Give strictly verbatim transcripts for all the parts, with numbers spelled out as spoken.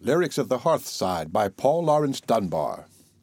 Lyrics of the Hearthside by Paul Laurence Dunbar.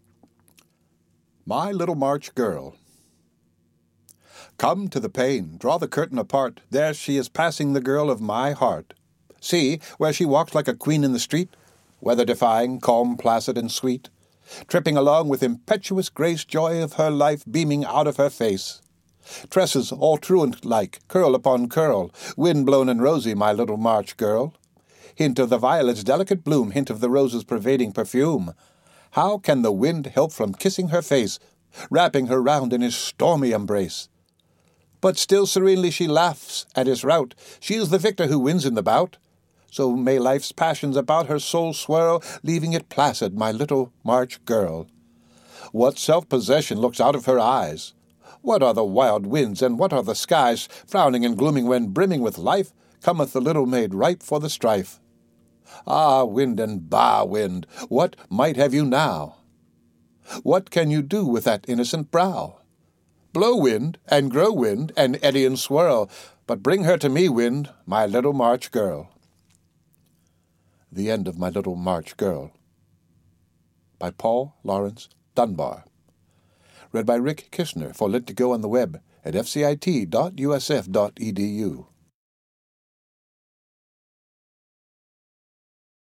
My Little March Girl. Come to the pane, draw the curtain apart, there she is passing, the girl of my heart. See, where she walks like a queen in the street, weather-defying, calm, placid, and sweet, tripping along with impetuous grace, joy of her life beaming out of her face. Tresses all truant-like, curl upon curl, wind-blown and rosy, my little March girl. Hint of the violet's delicate bloom, hint of the rose's pervading perfume. How can the wind help from kissing her face, wrapping her round in his stormy embrace? But still serenely she laughs at his rout. She is the victor who wins in the bout. So may life's passions about her soul swirl, leaving it placid, my little March girl. What self-possession looks out of her eyes? What are the wild winds, and what are the skies? Frowning and glooming when brimming with life, cometh the little maid ripe for the strife. Ah, wind and bah, wind, what might have you now? What can you do with that innocent brow? Blow, wind, and grow, wind, and eddy and swirl, but bring her to me, wind, my little March girl. The End of My Little March Girl by Paul Laurence Dunbar. Read by Rick Kishner for Lit to Go on the web at f c i t dot u s f dot e d u.